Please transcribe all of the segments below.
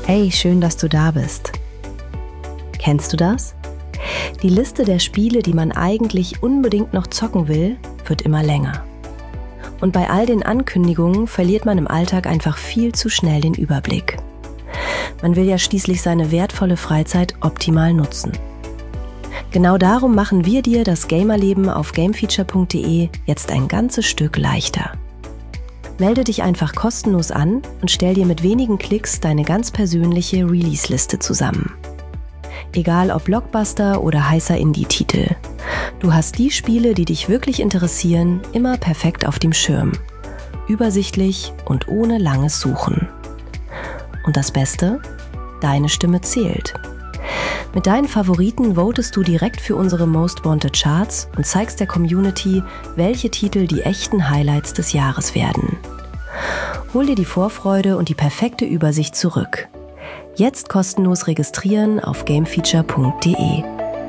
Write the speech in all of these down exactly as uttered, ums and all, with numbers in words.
Hey, schön, dass du da bist. Kennst du das? Die Liste der Spiele, die man eigentlich unbedingt noch zocken will, wird immer länger. Und bei all den Ankündigungen verliert man im Alltag einfach viel zu schnell den Überblick. Man will ja schließlich seine wertvolle Freizeit optimal nutzen. Genau darum machen wir dir das Gamerleben auf gamefeature punkt de jetzt ein ganzes Stück leichter. Melde dich einfach kostenlos an und stell dir mit wenigen Klicks deine ganz persönliche Release-Liste zusammen. Egal ob Blockbuster oder heißer Indie-Titel. Du hast die Spiele, die dich wirklich interessieren, immer perfekt auf dem Schirm. Übersichtlich und ohne langes Suchen. Und das Beste? Deine Stimme zählt. Mit deinen Favoriten votest du direkt für unsere Most Wanted Charts und zeigst der Community, welche Titel die echten Highlights des Jahres werden. Hol dir die Vorfreude und die perfekte Übersicht zurück. Jetzt kostenlos registrieren auf gamefeature punkt de.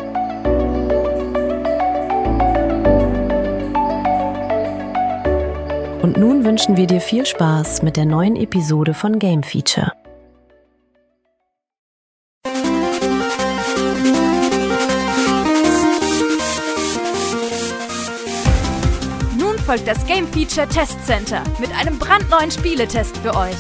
Und nun wünschen wir dir viel Spaß mit der neuen Episode von Game Feature. Folgt das Game Feature Test Center mit einem brandneuen Spieletest für euch.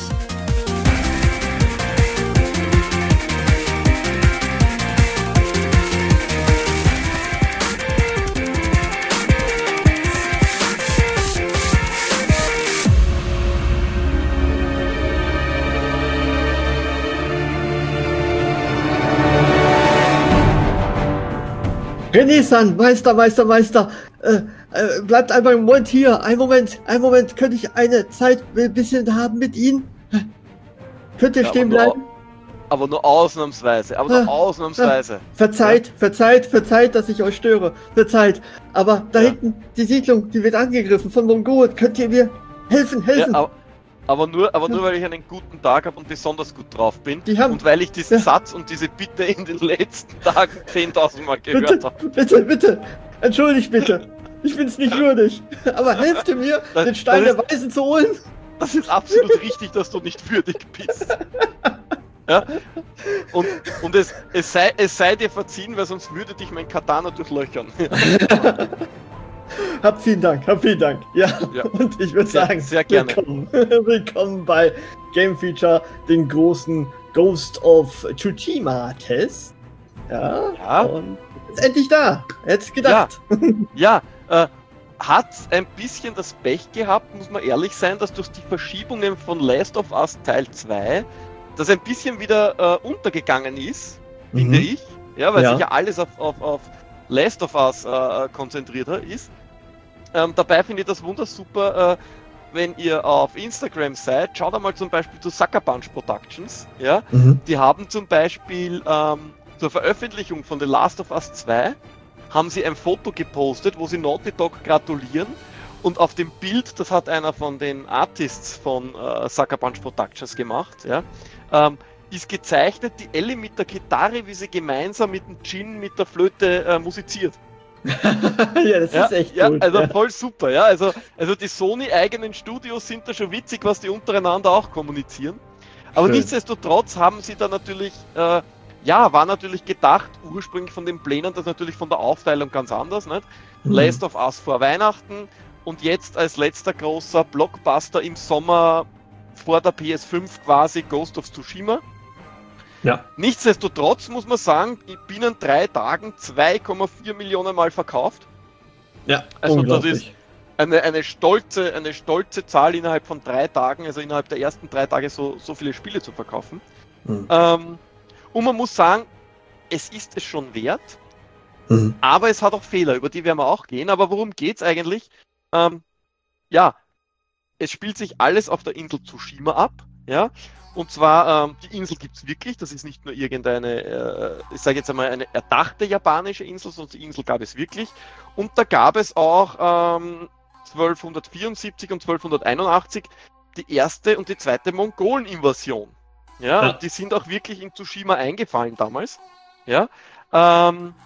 René-san, Meister, Meister, Meister, äh, äh, bleibt einmal im Moment hier. Ein Moment, ein Moment, könnte ich eine Zeit ein bisschen haben mit Ihnen? Könnt ihr ja, stehen bleiben? Nur, aber nur ausnahmsweise, aber nur äh, ausnahmsweise. Äh, verzeiht, ja. verzeiht, verzeiht, dass ich euch störe. Verzeiht. Aber da ja. hinten, die Siedlung, die wird angegriffen von Mongolen. Könnt ihr mir helfen, helfen? Ja, aber, aber nur, aber nur weil ich einen guten Tag habe und besonders gut drauf bin. Die haben, und weil ich diesen ja. Satz und diese Bitte in den letzten Tagen zehntausend Mal gehört habe. Bitte, bitte, entschuldigt bitte. Ich bin's nicht würdig. Aber helft ihr mir, das, den Stein der Weisen zu holen? Das ist absolut richtig, dass du nicht würdig bist. Ja? Und, und es, es, sei, es sei dir verziehen, weil sonst würde dich mein Katana durchlöchern. Hab vielen Dank, hab vielen Dank. Ja, ja. Und ich würde sagen, sehr gerne. Willkommen, willkommen bei Game Feature, den großen Ghost of Tsushima Test. Ja, ja. Und ist endlich da. Jetzt gedacht. Ja, ja äh, hat ein bisschen das Pech gehabt, muss man ehrlich sein, dass durch die Verschiebungen von Last of Us Teil zwei das ein bisschen wieder äh, untergegangen ist, mhm. finde ich. Ja, weil ja. sich ja alles auf, auf, auf Last of Us äh, konzentriert ist. Ähm, dabei finde ich das wundersuper, äh, wenn ihr auf Instagram seid, schaut einmal zum Beispiel zu Sucker Punch Productions. Ja? Mhm. Die haben zum Beispiel ähm, zur Veröffentlichung von The Last of Us zwei haben sie ein Foto gepostet, wo sie Naughty Dog gratulieren. Und auf dem Bild, das hat einer von den Artists von äh, Sucker Punch Productions gemacht, ja, ähm, ist gezeichnet die Ellie mit der Gitarre, wie sie gemeinsam mit dem Jin mit der Flöte äh, musiziert. Ja, das ja, ist echt ja, gut. Also ja. voll super, ja. Also, also die Sony-eigenen Studios sind da schon witzig, was die untereinander auch kommunizieren. Aber Schön. Nichtsdestotrotz haben sie da natürlich, äh, ja, war natürlich gedacht, ursprünglich von den Plänen, das natürlich von der Aufteilung ganz anders, nicht? Mhm. Last of Us vor Weihnachten und jetzt als letzter großer Blockbuster im Sommer vor der P S fünf quasi Ghost of Tsushima. Ja. Nichtsdestotrotz muss man sagen, binnen drei Tagen zwei Komma vier Millionen Mal verkauft. Ja, also das ist eine, eine, stolze, eine stolze Zahl innerhalb von drei Tagen, also innerhalb der ersten drei Tage so, so viele Spiele zu verkaufen. Mhm. Ähm, und man muss sagen, es ist es schon wert, mhm. aber es hat auch Fehler, über die werden wir auch gehen. Aber worum geht es eigentlich? Ähm, ja, es spielt sich alles auf der Insel Tsushima ab, ja. Und zwar, ähm, die Insel gibt es wirklich, das ist nicht nur irgendeine, äh, ich sage jetzt einmal, eine erdachte japanische Insel, sondern die Insel gab es wirklich. Und da gab es auch ähm, zwölfhundertvierundsiebzig und zwölfhunderteinundachtzig die erste und die zweite Mongolen-Invasion. Ja, ja, und die sind auch wirklich in Tsushima eingefallen damals. Ja, ähm,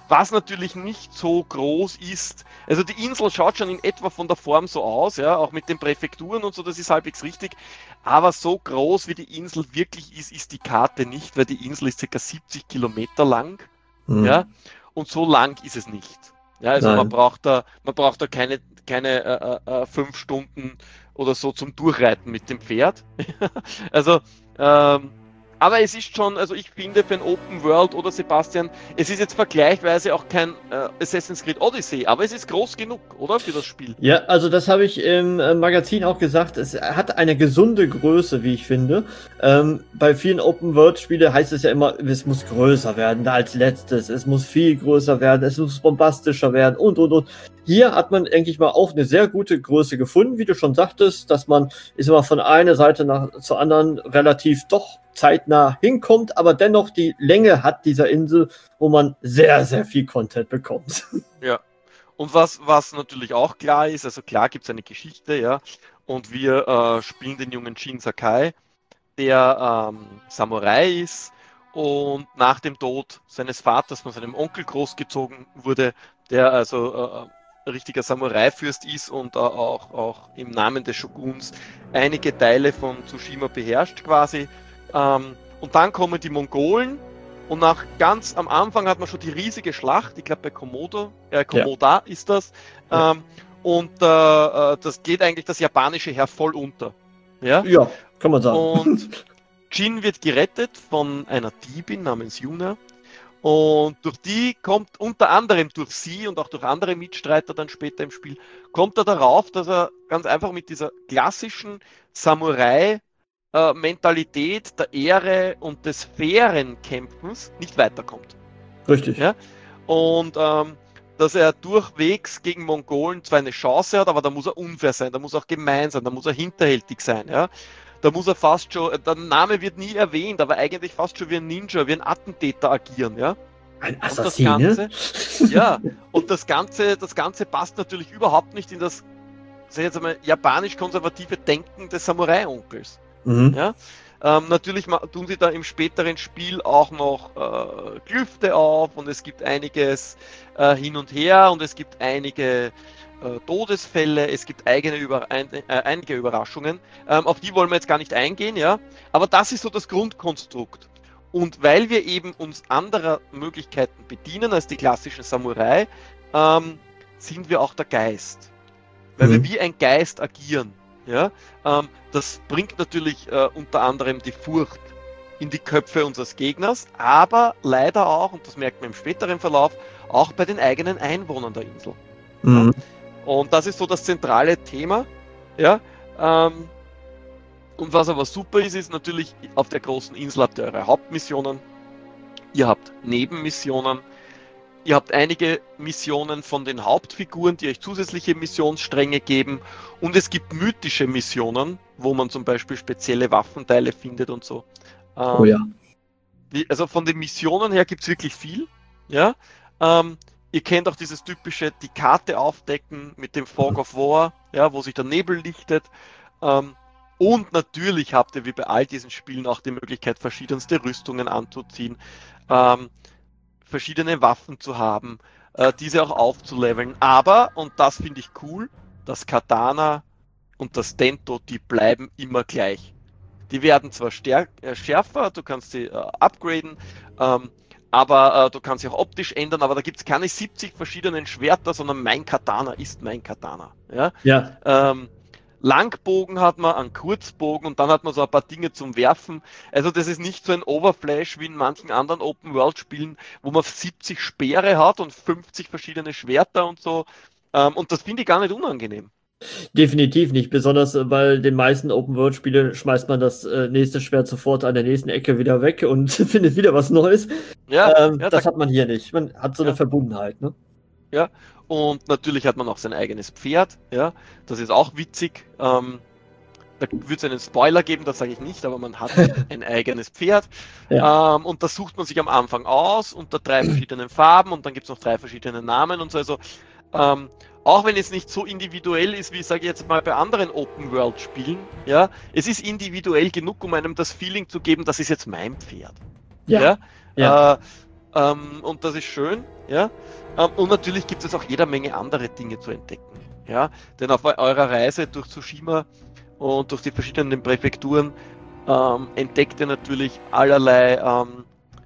was natürlich nicht so groß ist. Also die Insel schaut schon in etwa von der Form so aus, ja, auch mit den Präfekturen und so, das ist halbwegs richtig. Aber so groß wie die Insel wirklich ist, ist die Karte nicht, weil die Insel ist ca. siebzig Kilometer lang, mhm. ja, und so lang ist es nicht. Ja, also man braucht da, man braucht da keine, keine äh, äh, fünf Stunden oder so zum Durchreiten mit dem Pferd. Also, ähm, aber es ist schon, also ich finde für ein Open World, oder Sebastian, es ist jetzt vergleichsweise auch kein äh, Assassin's Creed Odyssey, aber es ist groß genug, oder, für das Spiel? Ja, also das habe ich im äh, Magazin auch gesagt, es hat eine gesunde Größe, wie ich finde. Ähm, bei vielen Open World Spielen heißt es ja immer, es muss größer werden als letztes, es muss viel größer werden, es muss bombastischer werden und, und, und. Hier hat man, denke ich mal, auch eine sehr gute Größe gefunden, wie du schon sagtest, dass man, ist immer von einer Seite nach zur anderen relativ doch zeitnah hinkommt, aber dennoch die Länge hat dieser Insel, wo man sehr, sehr viel Content bekommt. Ja, und was, was natürlich auch klar ist, also klar gibt es eine Geschichte, ja, und wir äh, spielen den jungen Jin Sakai, der ähm, Samurai ist und nach dem Tod seines Vaters von seinem Onkel großgezogen wurde, der also äh, richtiger Samurai-Fürst ist und äh, auch, auch im Namen des Shoguns einige Teile von Tsushima beherrscht quasi. Ähm, und dann kommen die Mongolen und nach ganz am Anfang hat man schon die riesige Schlacht, ich glaube bei Komodo, äh, Komoda ja. ist das, ja. ähm, und äh, das geht eigentlich das japanische Heer voll unter. Ja, ja, kann man sagen. Und Jin wird gerettet von einer Diebin namens Yuna. Und durch die kommt unter anderem durch sie und auch durch andere Mitstreiter dann später im Spiel, kommt er darauf, dass er ganz einfach mit dieser klassischen Samurai-Mentalität der Ehre und des fairen Kämpfens nicht weiterkommt. Richtig. Ja? Und ähm, dass er durchwegs gegen Mongolen zwar eine Chance hat, aber da muss er unfair sein, da muss er auch gemein sein, da muss er hinterhältig sein. Ja? Da muss er fast schon, der Name wird nie erwähnt, aber eigentlich fast schon wie ein Ninja, wie ein Attentäter agieren, ja. Ein Assassin, und das Ganze, ja, und das Ganze, das Ganze passt natürlich überhaupt nicht in das, sag ich jetzt einmal, japanisch-konservative Denken des Samurai-Onkels. Mhm. Ja? Ähm, natürlich tun sie da im späteren Spiel auch noch äh, Klüfte auf und es gibt einiges äh, hin und her und es gibt einige Todesfälle, es gibt eigene Über ein, äh, einige Überraschungen, ähm, auf die wollen wir jetzt gar nicht eingehen, ja, aber das ist so das Grundkonstrukt. Und weil wir eben uns anderer Möglichkeiten bedienen als die klassischen Samurai, ähm, sind wir auch der Geist. Weil mhm. wir wie ein Geist agieren, ja, ähm, das bringt natürlich äh, unter anderem die Furcht in die Köpfe unseres Gegners, aber leider auch, und das merkt man im späteren Verlauf, auch bei den eigenen Einwohnern der Insel. Mhm. Ja. Und das ist so das zentrale Thema, ja. Ähm, und was aber super ist, ist natürlich, auf der großen Insel habt ihr eure Hauptmissionen, ihr habt Nebenmissionen, ihr habt einige Missionen von den Hauptfiguren, die euch zusätzliche Missionsstränge geben, und es gibt mythische Missionen, wo man zum Beispiel spezielle Waffenteile findet und so. Ähm, oh ja. Die, also von den Missionen her gibt es wirklich viel, ja. Ähm, Ihr kennt auch dieses typische, die Karte aufdecken mit dem Fog of War, ja, wo sich der Nebel lichtet. Ähm, und natürlich habt ihr wie bei all diesen Spielen auch die Möglichkeit, verschiedenste Rüstungen anzuziehen, ähm, verschiedene Waffen zu haben, äh, diese auch aufzuleveln. Aber, und das finde ich cool, das Katana und das Dento, die bleiben immer gleich. Die werden zwar stärk, äh, schärfer, du kannst sie äh, upgraden, ähm, aber äh, du kannst sie auch optisch ändern, aber da gibt es keine siebzig verschiedenen Schwerter, sondern mein Katana ist mein Katana. Ja. ja. Ähm, Langbogen hat man, einen Kurzbogen und dann hat man so ein paar Dinge zum Werfen. Also das ist nicht so ein Overflash wie in manchen anderen Open-World-Spielen, wo man siebzig Speere hat und fünfzig verschiedene Schwerter und so. Ähm, und das finde ich gar nicht unangenehm. Definitiv nicht, besonders weil den meisten Open-World-Spielen schmeißt man das äh, nächste Schwert sofort an der nächsten Ecke wieder weg und findet wieder was Neues. Ja, ähm, ja das da, hat man hier nicht. Man hat so ja. eine Verbundenheit, ne? Ja, und natürlich hat man auch sein eigenes Pferd, ja, das ist auch witzig. Ähm, da wird es einen Spoiler geben, das sage ich nicht, aber man hat ein eigenes Pferd. Ja. Ähm, und das sucht man sich am Anfang aus unter drei verschiedenen Farben und dann gibt es noch drei verschiedene Namen und so. Also, ähm, auch wenn es nicht so individuell ist, wie sage ich jetzt mal bei anderen Open-World-Spielen, ja, es ist individuell genug, um einem das Feeling zu geben, das ist jetzt mein Pferd. Ja. ja? ja. Äh, Ähm, und das ist schön, ja. Ähm, und natürlich gibt es auch jede Menge andere Dinge zu entdecken, ja. Denn auf eurer Reise durch Tsushima und durch die verschiedenen Präfekturen ähm, entdeckt ihr natürlich allerlei ähm,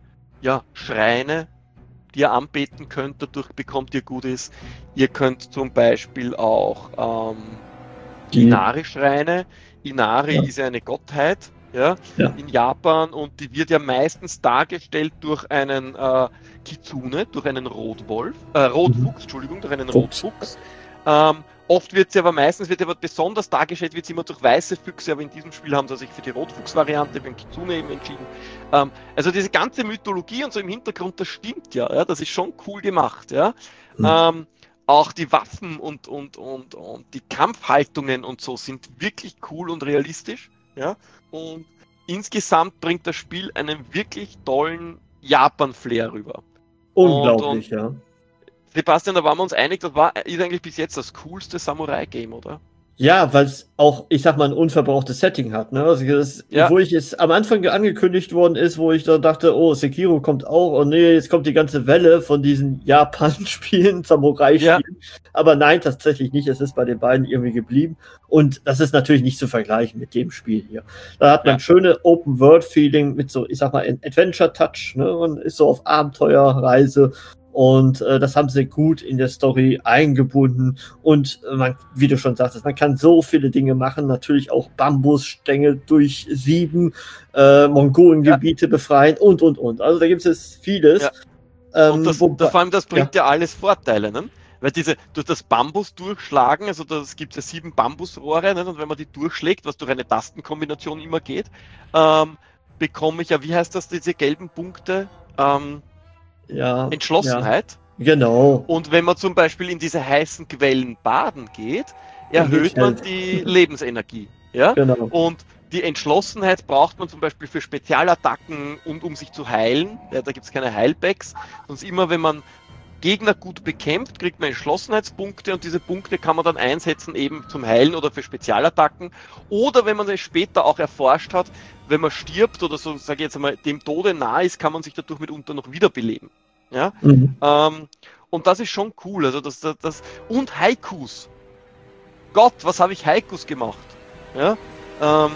ja, Schreine, die ihr anbeten könnt, dadurch bekommt ihr Goodies. Ihr könnt zum Beispiel auch ähm, Die- Inari-Schreine. Inari Ja. ist ja eine Gottheit, ja, Ja. in Japan, und die wird ja meistens dargestellt durch einen äh, Kitsune, durch einen Rotwolf, äh, Rotfuchs, Entschuldigung, durch einen Fuchs. Rotfuchs. Ähm, oft wird sie aber, meistens wird sie aber besonders dargestellt, wird sie immer durch weiße Füchse, aber in diesem Spiel haben sie sich für die Rotfuchs-Variante, beim Kitsune eben entschieden. Ähm, also diese ganze Mythologie und so im Hintergrund, das stimmt ja, ja, das ist schon cool gemacht, ja. Mhm. Ähm, auch die Waffen und, und, und, und die Kampfhaltungen und so sind wirklich cool und realistisch, ja. Und insgesamt bringt das Spiel einen wirklich tollen Japan-Flair rüber. Unglaublich, und- ja. Sebastian, da waren wir uns einig, das war ist eigentlich bis jetzt das coolste Samurai-Game, oder? Ja, weil es auch, ich sag mal, ein unverbrauchtes Setting hat. Ne? Also das, Ja. Wo ich es am Anfang angekündigt worden ist, wo ich da dachte, oh, Sekiro kommt auch, und nee, jetzt kommt die ganze Welle von diesen Japan-Spielen, Samurai-Spielen. Aber nein, tatsächlich nicht. Es ist bei den beiden irgendwie geblieben. Und das ist natürlich nicht zu vergleichen mit dem Spiel hier. Da hat man Ja. schöne Open-World-Feeling mit so, ich sag mal, Adventure-Touch. Ne? Man ist so auf Abenteuerreise. Und äh, das haben sie gut in der Story eingebunden. Und äh, man, wie du schon sagtest, man kann so viele Dinge machen. Natürlich auch Bambusstängel durchsieben, äh, Mongolengebiete befreien und, und, und. Also da gibt es vieles. Ja. Ähm, Und das, wobei- das, vor allem, das bringt ja, alles Vorteile, ne? Weil diese, durch das Bambus durchschlagen, also das gibt ja sieben Bambusrohre, ne? Und wenn man die durchschlägt, was durch eine Tastenkombination immer geht, ähm, bekomme ich ja, wie heißt das, diese gelben Punkte? Ähm, ja, Entschlossenheit. Ja, genau. Und wenn man zum Beispiel in diese heißen Quellen baden geht, erhöht man Geht die Lebensenergie. Ja? Genau. Und die Entschlossenheit braucht man zum Beispiel für Spezialattacken und um sich zu heilen. Ja, da gibt es keine Heilpacks. Sonst immer, wenn man Gegner gut bekämpft, kriegt man Entschlossenheitspunkte, und diese Punkte kann man dann einsetzen eben zum Heilen oder für Spezialattacken. Oder wenn man es später auch erforscht hat, wenn man stirbt oder so, sage ich jetzt einmal, dem Tode nahe ist, kann man sich dadurch mitunter noch wiederbeleben. Ja? Mhm. Ähm, und das ist schon cool. Also das, das, das und Haikus. Gott, was habe ich Haikus gemacht? Ja? Ähm,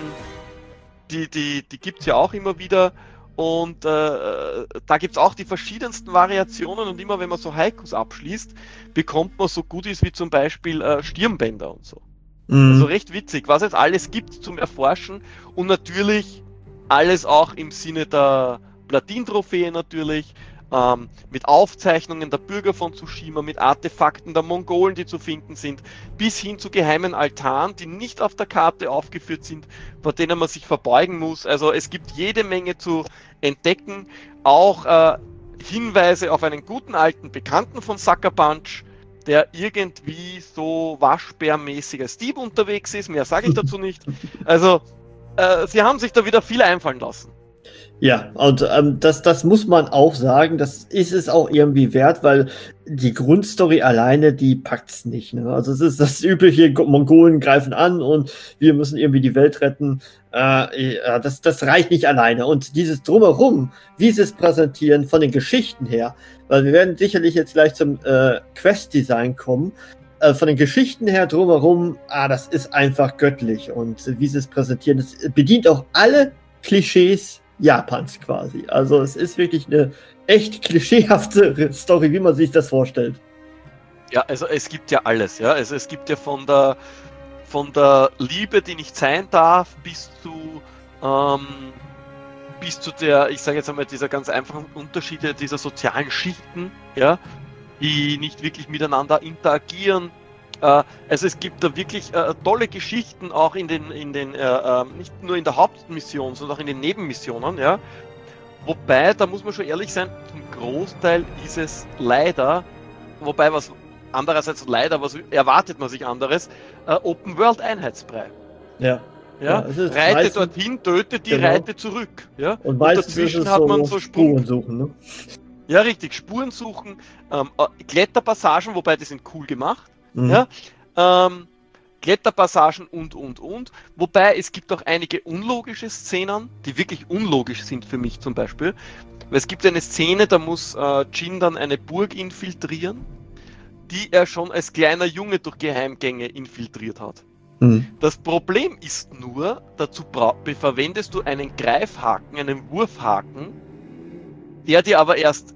die die, die gibt es ja auch immer wieder. Und äh, da gibt es auch die verschiedensten Variationen, und immer wenn man so Haikus abschließt, bekommt man so Goodies wie zum Beispiel äh, Stirnbänder und so. Mhm. Also recht witzig, was es alles gibt zum Erforschen, und natürlich alles auch im Sinne der Platin-Trophäe natürlich, ähm, mit Aufzeichnungen der Bürger von Tsushima, mit Artefakten der Mongolen, die zu finden sind, bis hin zu geheimen Altaren, die nicht auf der Karte aufgeführt sind, vor denen man sich verbeugen muss. Also es gibt jede Menge zu entdecken, auch äh, Hinweise auf einen guten alten Bekannten von Sucker Punch, der irgendwie so waschbärmäßig als Dieb unterwegs ist, mehr sage ich dazu nicht. Also äh, sie haben sich da wieder viel einfallen lassen. Ja, und ähm, das, das muss man auch sagen, das ist es auch irgendwie wert, weil die Grundstory alleine, die packt's nicht. Ne? Also es ist das übliche, Mongolen greifen an und wir müssen irgendwie die Welt retten. Äh, ja, das, das reicht nicht alleine. Und dieses Drumherum, wie sie es präsentieren, von den Geschichten her, weil wir werden sicherlich jetzt gleich zum äh, Quest-Design kommen, äh, von den Geschichten her drumherum, ah, das ist einfach göttlich. Und äh, wie sie es präsentieren, das bedient auch alle Klischees Japans quasi. Also es ist wirklich eine echt klischeehafte Story, wie man sich das vorstellt. Ja, also es gibt ja alles, ja. Also es gibt ja von der von der Liebe, die nicht sein darf, bis zu ähm, bis zu der, ich sage jetzt einmal, dieser ganz einfachen Unterschiede dieser sozialen Schichten, ja, die nicht wirklich miteinander interagieren. Äh, also es gibt da wirklich äh, tolle Geschichten auch in den, in den äh, äh, nicht nur in der Hauptmission, sondern auch in den Nebenmissionen, ja. Wobei, da muss man schon ehrlich sein, zum Großteil ist es leider, wobei was andererseits leider, was erwartet man sich anderes, äh, Open World Einheitsbrei. Ja. Ja, Ja, es ist reite meistens- dorthin, töte die, Genau. reite zurück. Ja? Und meistens dazwischen ist es hat so man so Sprung. Spuren suchen, ne? Ja, richtig, Spuren suchen, ähm, äh, Kletterpassagen, wobei die sind cool gemacht. Mhm. Ja? Ähm, Kletterpassagen und, und, und. Wobei es gibt auch einige unlogische Szenen, die wirklich unlogisch sind für mich zum Beispiel. Weil es gibt eine Szene, da muss äh, Jin dann eine Burg infiltrieren, die er schon als kleiner Junge durch Geheimgänge infiltriert hat. Mhm. Das Problem ist nur, dazu verwendest du einen Greifhaken, einen Wurfhaken, der dir aber erst,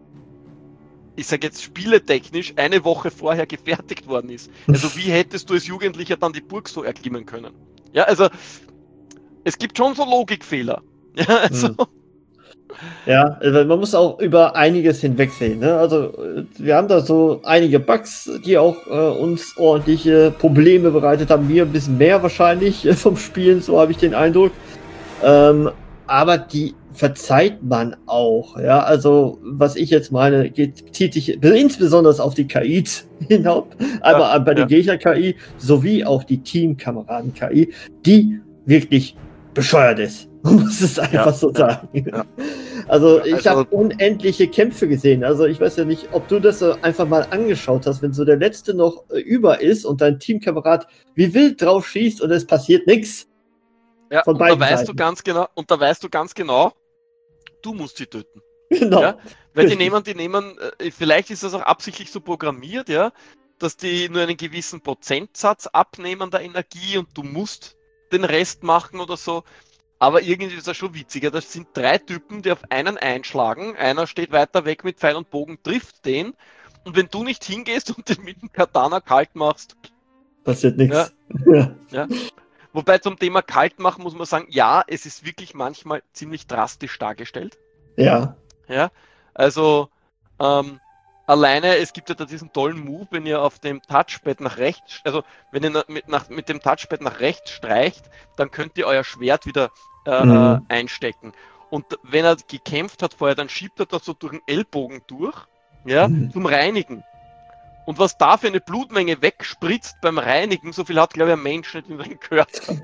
ich sage jetzt spieletechnisch, eine Woche vorher gefertigt worden ist. Also wie hättest du als Jugendlicher dann die Burg so erklimmen können? Ja, also es gibt schon so Logikfehler. Ja, also... Mhm. Ja, also man muss auch über einiges hinwegsehen. Ne? Also wir haben da so einige Bugs, die auch äh, uns ordentliche Probleme bereitet haben. Mir ein bisschen mehr wahrscheinlich äh, vom Spielen, so habe ich den Eindruck. Ähm, aber die verzeiht man auch. Ja, also was ich jetzt meine, geht, zieht sich insbesondere auf die K I hinaus. Einmal Ja, bei der ja. Gegner-K I sowie auch die Teamkameraden-K I, die wirklich bescheuert ist. Man muss es einfach Ja, so ja, sagen. ja. Also Ja, ich also- habe unendliche Kämpfe gesehen. Also ich weiß ja nicht, ob du das so einfach mal angeschaut hast, wenn so der letzte noch äh, über ist und dein Teamkamerad wie wild drauf schießt und es passiert nichts. Ja, Von und da beiden weißt Seiten. du ganz genau, und da weißt du ganz genau, du musst sie töten. Genau. Ja? Weil die Richtig. nehmen, die nehmen, äh, vielleicht ist das auch absichtlich so programmiert, ja, dass die nur einen gewissen Prozentsatz abnehmen der Energie und du musst den Rest machen oder so. Aber irgendwie ist das schon witziger. Das sind drei Typen, die auf einen einschlagen. Einer steht weiter weg mit Pfeil und Bogen, trifft den. Und wenn du nicht hingehst und den mit dem Katana kalt machst, Passiert nichts. Ja. ja. Wobei zum Thema kalt machen muss man sagen, ja, es ist wirklich manchmal ziemlich drastisch dargestellt. Ja. Ja, also ähm, alleine, es gibt ja da diesen tollen Move, wenn ihr auf dem Touchpad nach rechts, also wenn ihr na- mit, nach, mit dem Touchpad nach rechts streicht, dann könnt ihr euer Schwert wieder äh, Mhm. äh, einstecken. Und wenn er gekämpft hat vorher, dann schiebt er das so durch den Ellbogen durch, ja, Mhm. zum Reinigen. Und was da für eine Blutmenge wegspritzt beim Reinigen, so viel hat, glaube ich, ein Mensch nicht in seinem Körper.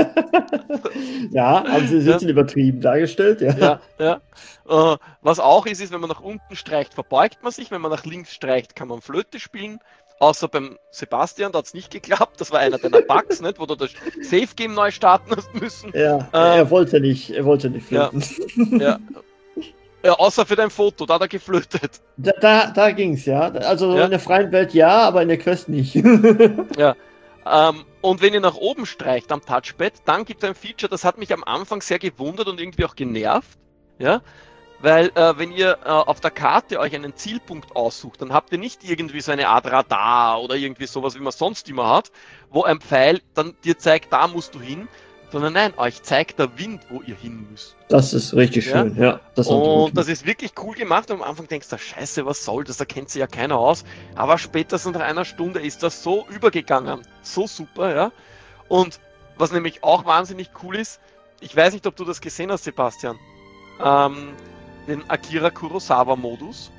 Ja, haben sie ein Ja. bisschen übertrieben dargestellt. Ja. Ja, ja. Äh, was auch ist, ist, wenn man nach unten streicht, verbeugt man sich. Wenn man nach links streicht, kann man Flöte spielen. Außer beim Sebastian, da hat es nicht geklappt. Das war einer deiner Bugs, nicht? Wo du das Safe Game neu starten hast müssen. Ja, Ähm, er wollte nicht, er wollte nicht ja. flöten. Ja. Ja, außer für dein Foto, da hat er geflötet. Da, da, da ging's, ja. Also Ja. in der freien Welt ja, aber in der Quest nicht. Ähm, und wenn ihr nach oben streicht am Touchpad, dann gibt es ein Feature, das hat mich am Anfang sehr gewundert und irgendwie auch genervt. Ja? Weil äh, wenn ihr äh, auf der Karte euch einen Zielpunkt aussucht, dann habt ihr nicht irgendwie so eine Art Radar oder irgendwie sowas, wie man sonst immer hat, wo ein Pfeil dann dir zeigt, da musst du hin, sondern nein, euch zeigt der Wind, wo ihr hin müsst. Das ist richtig Ja. schön, ja. Das haben sie gut Und das ist wirklich cool gemacht. Und am Anfang denkst du, scheiße, was soll das? Da kennt sich ja keiner aus. Aber spätestens nach einer Stunde ist das so übergegangen. So super, ja. Und was nämlich auch wahnsinnig cool ist, ich weiß nicht, ob du das gesehen hast, Sebastian, ähm, den Akira Kurosawa-Modus.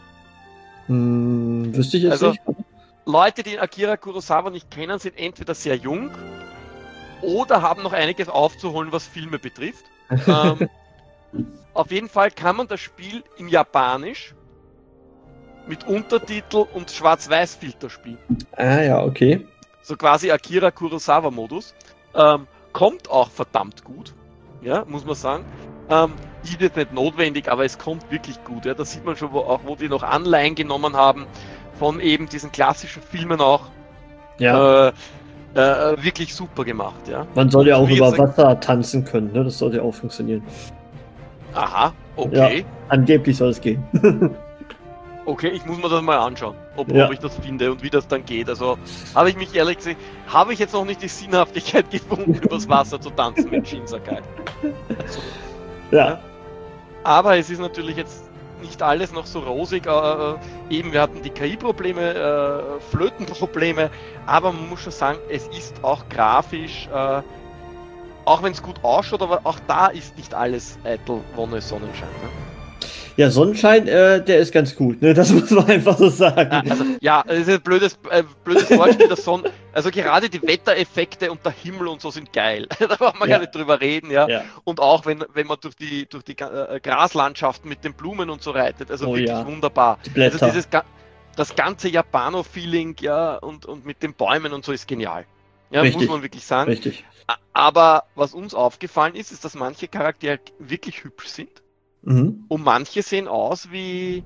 Hm, wüsste ich jetzt Also- nicht. Leute, die Akira Kurosawa nicht kennen, sind entweder sehr jung oder haben noch einiges aufzuholen, was Filme betrifft. ähm, auf jeden Fall kann man das Spiel in Japanisch mit Untertitel und Schwarz-Weiß-Filter spielen. Ah ja, okay. So quasi Akira Kurosawa-Modus. Ähm, kommt auch verdammt gut, ja, muss man sagen. Ähm, ist jetzt nicht notwendig, aber es kommt wirklich gut. Ja. Da sieht man schon, wo, auch wo die noch Anleihen genommen haben von eben diesen klassischen Filmen auch. Ja. Äh, äh, wirklich super gemacht, ja. Man soll ja auch wie über jetzt- Wasser tanzen können, ne? Das sollte ja auch funktionieren. Aha, okay. Angeblich soll es gehen. Okay, ich muss mir das mal anschauen, ob, Ja. ob ich das finde und wie das dann geht. Also habe ich mich ehrlich gesagt, habe ich jetzt noch nicht die Sinnhaftigkeit gefunden, übers Wasser zu tanzen mit Shin Sakai. Also, Ja. aber es ist natürlich jetzt nicht alles noch so rosig. Äh, eben, wir hatten die K I-Probleme, äh, Flötenprobleme, aber man muss schon sagen, es ist auch grafisch, äh, auch wenn es gut ausschaut, aber auch da ist nicht alles eitel Wonne Sonnenschein. Ne? Ja, Sonnenschein, äh, der ist ganz gut, ne? Das muss man einfach so sagen. Ja, also, ja, es ist ein blödes, äh, blödes Wortspiel, der Sonne. Also gerade die Wettereffekte und der Himmel und so sind geil. Da braucht man Ja. gar nicht drüber reden, ja. Ja. Und auch wenn, wenn man durch die, durch die äh, Graslandschaften mit den Blumen und so reitet, also Oh wirklich ja. wunderbar. Die Blätter. Also dieses ga- das ganze Japano-Feeling, ja, und, und mit den Bäumen und so ist genial. Ja, Richtig. muss man wirklich sagen. Richtig. A- Aber was uns aufgefallen ist, ist, dass manche Charaktere wirklich hübsch sind. Mhm. Und manche sehen aus wie...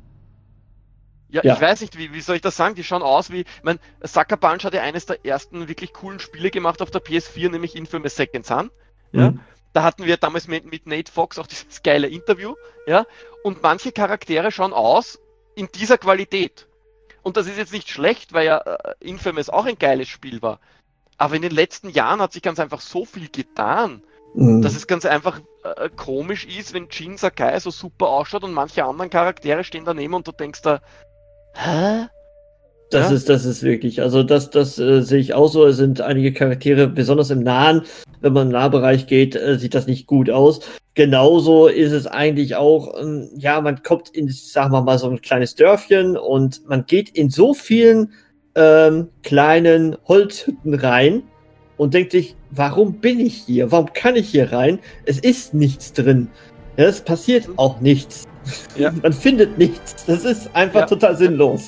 Ja, Ja. ich weiß nicht, wie, wie soll ich das sagen? Die schauen aus wie... Ich meine, Sucker Punch hat ja eines der ersten wirklich coolen Spiele gemacht auf der P S vier, nämlich Infamous Second Son. Ja? Mhm. Da hatten wir damals mit, mit Nate Fox auch dieses geile Interview. Ja? Und manche Charaktere schauen aus in dieser Qualität. Und das ist jetzt nicht schlecht, weil ja äh, Infamous auch ein geiles Spiel war. Aber in den letzten Jahren hat sich ganz einfach so viel getan, Mhm. dass es ganz einfach äh, komisch ist, wenn Jin Sakai so super ausschaut und manche anderen Charaktere stehen daneben und du denkst da, hä? Das Ja? ist, das ist wirklich, also das, das äh, sehe ich auch so. Es sind einige Charaktere, besonders im Nahen, wenn man im Nahbereich geht, äh, sieht das nicht gut aus. Genauso ist es eigentlich auch, ähm, ja, man kommt in, sagen wir mal, so ein kleines Dörfchen und man geht in so vielen ähm, kleinen Holzhütten rein und denkt sich, warum bin ich hier? Warum kann ich hier rein? Es ist nichts drin. Ja, es passiert auch nichts. Ja. Man findet nichts. Das ist einfach Ja. total sinnlos.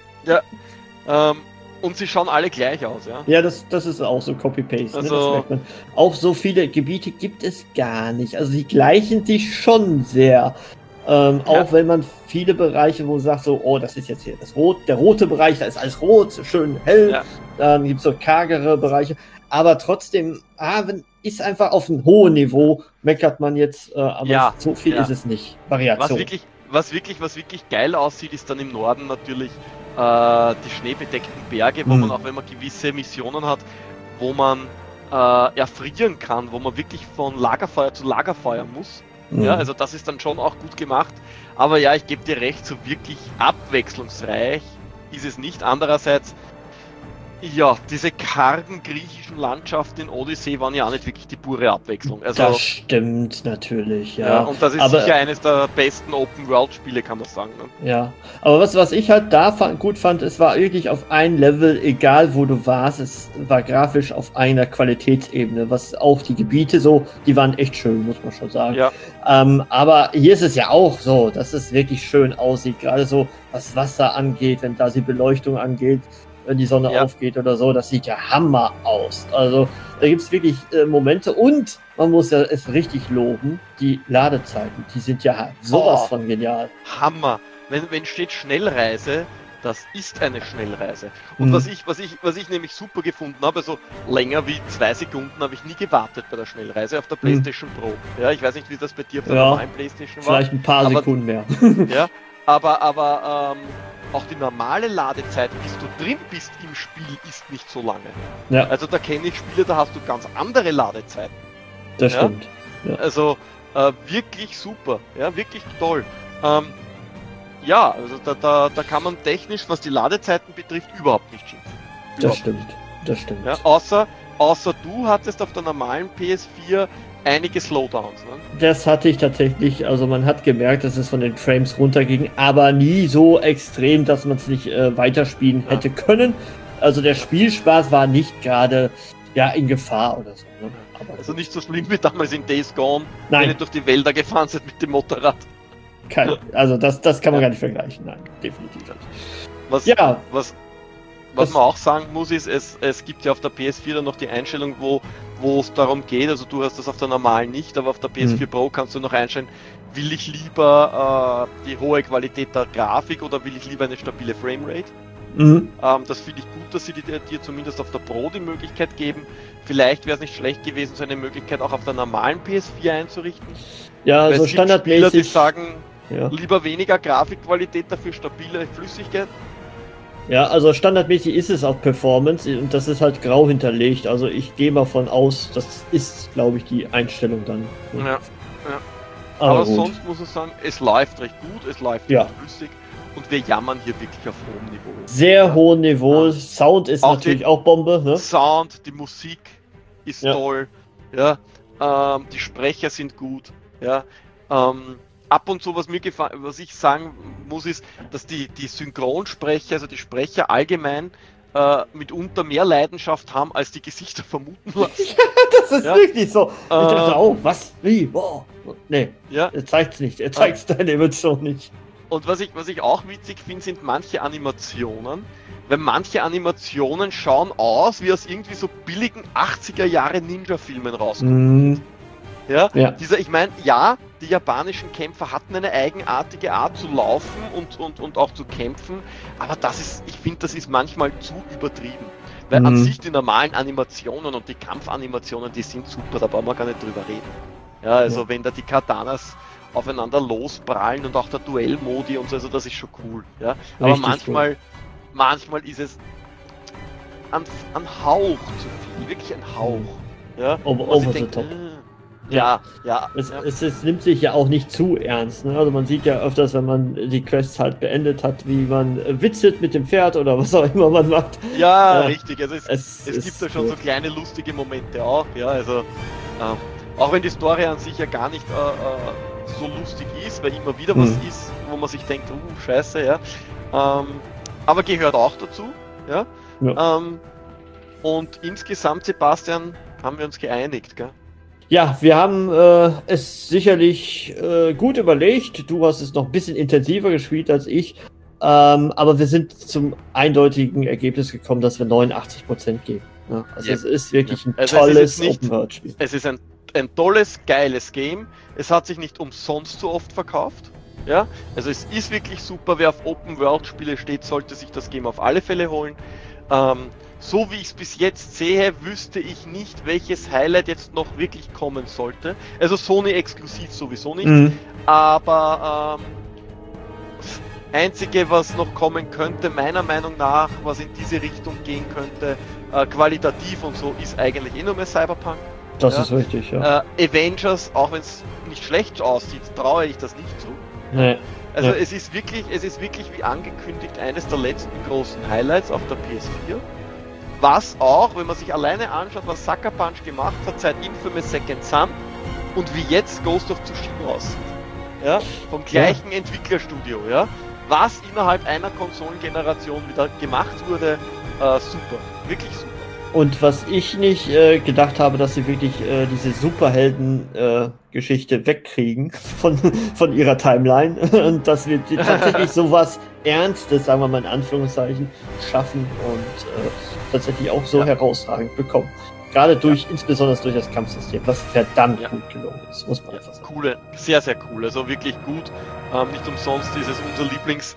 Ähm, und sie schauen alle gleich aus, ja. Ja, das, das ist auch so Copy-Paste. Also- Ne? Das merkt man. Auch so viele Gebiete gibt es gar nicht. Also die gleichen sich schon sehr. Ähm, Ja. Auch wenn man viele Bereiche, wo man sagt so, oh, das ist jetzt hier das Rot, der rote Bereich, da ist alles rot, schön hell. Ja. Dann gibt es so kargere Bereiche. Aber trotzdem, ah, wenn, ist einfach auf einem hohen Niveau, meckert man jetzt, äh, aber Ja, so viel ja. ist es nicht. Was Variation. wirklich, was wirklich, was wirklich geil aussieht, ist dann im Norden natürlich äh, die schneebedeckten Berge, wo Mhm. man auch, wenn man gewisse Missionen hat, wo man äh, erfrieren kann, wo man wirklich von Lagerfeuer zu Lagerfeuer muss. Mhm. Ja, also das ist dann schon auch gut gemacht. Aber ja, ich gebe dir recht, so wirklich abwechslungsreich ist es nicht. Andererseits, ja, diese kargen griechischen Landschaften in Odyssey waren ja auch nicht wirklich die pure Abwechslung. Also, das stimmt natürlich, ja. ja, und das ist aber- sicher eines der besten Open-World-Spiele, kann man sagen. Ne? Ja, aber was, was ich halt da fa- gut fand, es war wirklich auf ein Level, egal wo du warst, es war grafisch auf einer Qualitätsebene, was auch die Gebiete so, die waren echt schön, muss man schon sagen. Ja, Ähm, aber hier ist es ja auch so, dass es wirklich schön aussieht, gerade so was Wasser angeht, wenn da die Beleuchtung angeht, wenn die Sonne Ja. aufgeht oder so, das sieht ja Hammer aus. Also da gibt es wirklich äh, Momente und man muss ja es richtig loben, die Ladezeiten, die sind ja sowas Oh. von genial. Hammer. Wenn, wenn steht Schnellreise, das ist eine Schnellreise. Und Mhm. was ich, was ich, was ich nämlich super gefunden habe, also länger wie zwei Sekunden habe ich nie gewartet bei der Schnellreise auf der Mhm. PlayStation Pro. Ja, ich weiß nicht, wie das bei dir auf der Ja. normalen PlayStation war. Vielleicht ein paar Aber- Sekunden mehr. Ja, aber, aber ähm, auch die normale Ladezeit, bis du drin bist im Spiel, ist nicht so lange. Ja, Also da kenne ich Spiele, da hast du ganz andere Ladezeiten. das ja. stimmt. Also äh, wirklich super, ja, wirklich toll. Ähm, ja, also da, da, da kann man technisch, was die Ladezeiten betrifft, überhaupt nicht schimpfen. Das Überhaupt stimmt. Das stimmt. Ja, außer, außer du hattest auf der normalen P S vier einige Slowdowns. Ne? Das hatte ich tatsächlich, also man hat gemerkt, dass es von den Frames runterging, aber nie so extrem, dass man es nicht äh, weiterspielen Ja. hätte können. Also der Spielspaß war nicht gerade ja in Gefahr oder so. Ne? Aber Also nicht so schlimm wie damals in Days Gone, wenn nein, ihr durch die Wälder gefahren seid mit dem Motorrad. kein, also das, das kann man Ja. gar nicht vergleichen. Nein, definitiv nicht. Was, Ja, was, was Das- man auch sagen muss, ist, es, es gibt ja auf der P S vier dann noch die Einstellung, wo wo es darum geht, also du hast das auf der normalen nicht, aber auf der P S vier Mhm. Pro kannst du noch einstellen, will ich lieber äh, die hohe Qualität der Grafik oder will ich lieber eine stabile Framerate? mhm. Ähm, das finde ich gut, dass sie dir, dir zumindest auf der Pro die Möglichkeit geben. Vielleicht wäre es nicht schlecht gewesen, so eine Möglichkeit auch auf der normalen P S vier einzurichten. Ja, Weil also es gibt Spieler, die standardmäßig. sagen, Ja. lieber weniger Grafikqualität, dafür stabile Flüssigkeit. Ja, also standardmäßig ist es auf Performance und das ist halt grau hinterlegt. Also ich gehe mal von aus, das ist, glaube ich, die Einstellung dann. Ja, ja. Aber, Aber gut. sonst muss ich sagen, es läuft recht gut, es läuft Ja. recht flüssig und wir jammern hier wirklich auf hohem Niveau. Sehr Ja. hohem Niveau. Ja. Sound ist Auch natürlich die- auch Bombe, ne? Sound, die Musik ist Ja. toll, ja, ähm, die Sprecher sind gut, ja. Ähm, ab und zu, was mir gefallen, was ich sagen muss, ist, dass die, die Synchronsprecher, also die Sprecher allgemein äh, mitunter mehr Leidenschaft haben, als die Gesichter vermuten lassen. Das ist Ja. wirklich so. Ich dachte Äh, auch, was? Wie? Boah. Nee, ja. er zeigt's nicht. Er zeigt deine Emotion nicht. Und was ich, was ich auch witzig finde, sind manche Animationen. Weil manche Animationen schauen aus, wie aus irgendwie so billigen achtziger Jahre Ninja-Filmen rauskommen. Mhm. Ja? Ja. Dieser, ich meine, ja, die japanischen Kämpfer hatten eine eigenartige Art zu laufen und, und, und auch zu kämpfen, aber das ist, ich finde, das ist manchmal zu übertrieben. Weil mhm. an sich die normalen Animationen und die Kampfanimationen, die sind super, da brauchen wir gar nicht drüber reden. Ja, also ja. wenn da die Katanas aufeinander losprallen und auch der Duellmodi und so, also das ist schon cool. Ja? Aber Richtig manchmal, cool. manchmal ist es ein, ein Hauch zu viel, wirklich ein Hauch. Ja? Over, over the top. Ja, ja. Es, ja. Es, es nimmt sich ja auch nicht zu ernst. Ne? Also man sieht ja öfters, wenn man die Quests halt beendet hat, wie man witzelt mit dem Pferd oder was auch immer man macht. Ja, äh, richtig. Also es, es, es gibt da schon gut. so kleine lustige Momente auch. Ja, also ähm, auch wenn die Story an sich ja gar nicht äh, äh, so lustig ist, weil immer wieder hm. was ist, wo man sich denkt, uh, scheiße, ja. Ähm, aber gehört auch dazu. Ja. ja. Ähm, und insgesamt, Sebastian, haben wir uns geeinigt, gell? Ja, wir haben äh, es sicherlich äh, gut überlegt. Du hast es noch ein bisschen intensiver gespielt als ich. Ähm, aber wir sind zum eindeutigen Ergebnis gekommen, dass wir neunundachtzig Prozent geben. Ja, also ja. es ist wirklich ein also tolles Open-World-Spiel. Es ist ein, ein tolles, geiles Game. Es hat sich nicht umsonst so oft verkauft. Ja? Also es ist wirklich super. Wer auf Open-World-Spiele steht, sollte sich das Game auf alle Fälle holen. Ähm, So wie ich es bis jetzt sehe, wüsste ich nicht, welches Highlight jetzt noch wirklich kommen sollte. Also Sony exklusiv sowieso nicht. Mhm. Aber ähm, das Einzige, was noch kommen könnte, meiner Meinung nach, was in diese Richtung gehen könnte, äh, qualitativ und so, ist eigentlich eh nur mehr Cyberpunk. Das ja. ist richtig, ja. Äh, Avengers, auch wenn es nicht schlecht aussieht, traue ich das nicht zu. Nee. Also ja. es ist wirklich, es ist wirklich wie angekündigt eines der letzten großen Highlights auf der P S vier. Was auch, wenn man sich alleine anschaut, was Sucker Punch gemacht hat seit Infamous Second Son und wie jetzt Ghost of Tsushima aussieht. Ja? Vom gleichen ja. Entwicklerstudio, ja. Was innerhalb einer Konsolengeneration wieder gemacht wurde, äh, super. Wirklich super. Und was ich nicht äh, gedacht habe, dass sie wirklich äh, diese Superhelden-Geschichte äh, wegkriegen von, von ihrer Timeline und dass wir tatsächlich sowas Ernstes, sagen wir mal in Anführungszeichen, schaffen und äh, tatsächlich auch so ja. herausragend bekommen. Gerade durch, ja. insbesondere durch das Kampfsystem, was verdammt ja. gut gelungen ist, muss man ja. einfach sagen. Coole, sehr, sehr cool, also wirklich gut. Ähm, nicht umsonst ist es unser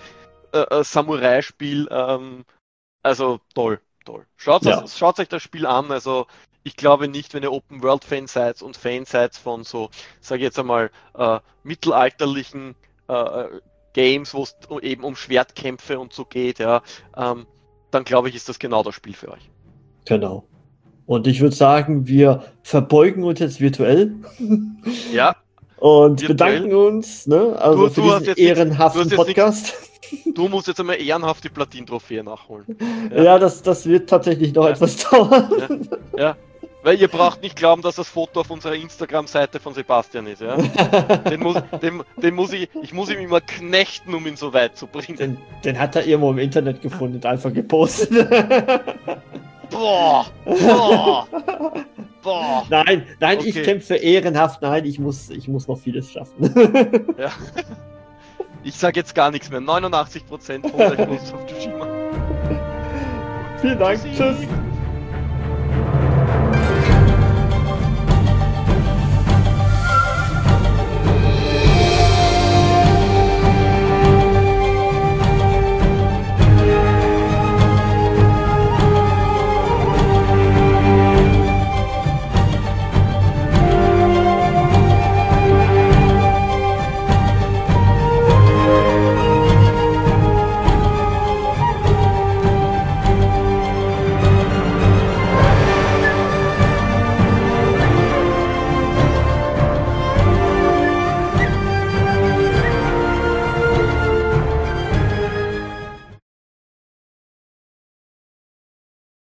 Lieblings-Samurai-Spiel, äh, ähm, also toll. Toll. Schaut, ja. das, schaut euch das Spiel an, also ich glaube nicht, wenn ihr Open-World-Fan seid und Fan seid von so, sage ich jetzt einmal, äh, mittelalterlichen äh, Games, wo es eben um Schwertkämpfe und so geht, ja, ähm, dann glaube ich, ist das genau das Spiel für euch. Genau. Und ich würde sagen, wir verbeugen uns jetzt virtuell. Ja. Und virtuell. bedanken uns, ne, also du, für du diesen ehrenhaften nichts, Podcast. Nichts, du musst jetzt einmal ehrenhaft die Platin-Trophäe nachholen. Ja, ja das, das wird tatsächlich noch ja. etwas dauern. Ja. ja, weil ihr braucht nicht glauben, dass das Foto auf unserer Instagram-Seite von Sebastian ist. Ja? den, muss, den, den muss ich, ich muss ihm immer knechten, um ihn so weit zu bringen. Den, den hat er irgendwo im Internet gefunden und einfach gepostet. Boah, boah, boah. Nein, nein, okay. ich kämpfe ehrenhaft. Nein, ich muss, ich muss noch vieles schaffen. Ja. Ich sage jetzt gar nichts mehr. neunundachtzig Prozent von der Ghost of Tsushima. Vielen Dank. Tschüss.